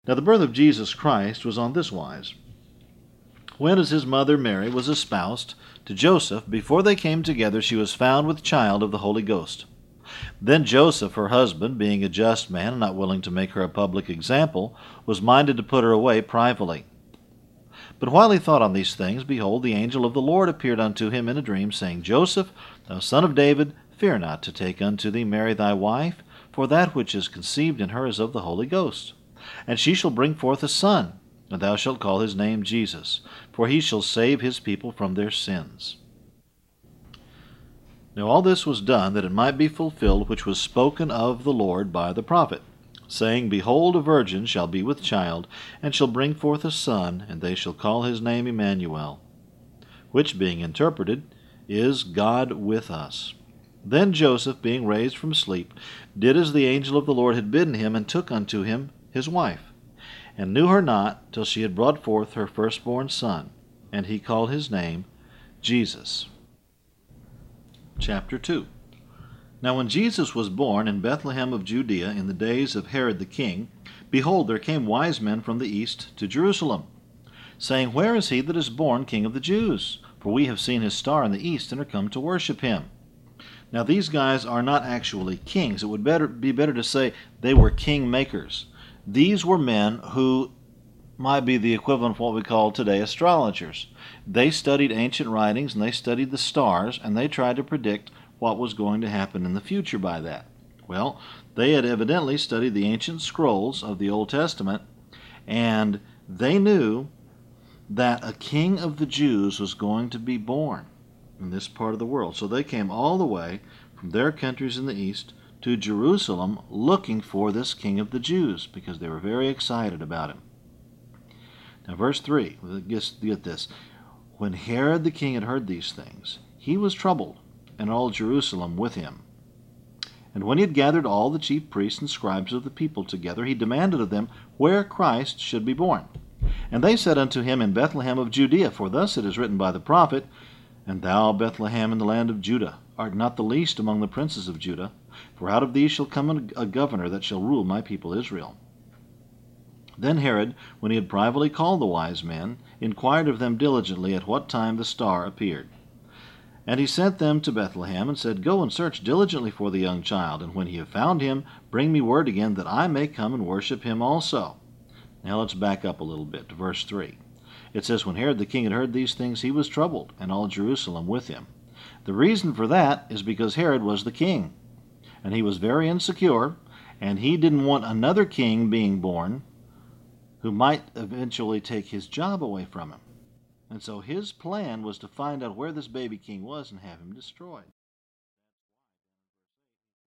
Now the birth of Jesus Christ was on this wise. When as his mother Mary was espoused to Joseph, before they came together, she was found with child of the Holy Ghost. Then Joseph, her husband, being a just man and not willing to make her a public example, was minded to put her away privately. But while he thought on these things, behold, the angel of the Lord appeared unto him in a dream, saying, Joseph, thou son of David, fear not to take unto thee Mary thy wife, for that which is conceived in her is of the Holy Ghost. And she shall bring forth a son, and thou shalt call his name Jesus, for he shall save his people from their sins. Now all this was done that it might be fulfilled which was spoken of the Lord by the prophet, saying, Behold, a virgin shall be with child, and shall bring forth a son, and they shall call his name Emmanuel, which, being interpreted, is God with us. Then Joseph, being raised from sleep, did as the angel of the Lord had bidden him, and took unto him his wife, and knew her not till she had brought forth her firstborn son, and he called his name Jesus. Chapter 2. Now when Jesus was born in Bethlehem of Judea in the days of Herod the king, behold, there came wise men from the east to Jerusalem, saying, Where is he that is born King of the Jews? For we have seen his star in the east, and are come to worship him. Now these guys are not actually kings. It would be better to say they were king makers. These were men who might be the equivalent of what we call today astrologers. They studied ancient writings, and they studied the stars, and they tried to predict what was going to happen in the future by that. Well, they had evidently studied the ancient scrolls of the Old Testament, and they knew that a king of the Jews was going to be born in this part of the world. So they came all the way from their countries in the east to Jerusalem looking for this king of the Jews, because they were very excited about him. Now verse 3, get this. When Herod the king had heard these things, he was troubled, and all Jerusalem with him. And when he had gathered all the chief priests and scribes of the people together, he demanded of them where Christ should be born. And they said unto him, In Bethlehem of Judea, for thus it is written by the prophet, And thou, Bethlehem, in the land of Judah, art not the least among the princes of Judah, for out of thee shall come a governor that shall rule my people Israel. Then Herod, when he had privately called the wise men, inquired of them diligently at what time the star appeared. And he sent them to Bethlehem, and said, Go and search diligently for the young child, and when ye have found him, bring me word again, that I may come and worship him also. Now let's back up a little bit to verse 3. It says, When Herod the king had heard these things, he was troubled, and all Jerusalem with him. The reason for that is because Herod was the king, and he was very insecure, and he didn't want another king being born who might eventually take his job away from him. And so his plan was to find out where this baby king was and have him destroyed.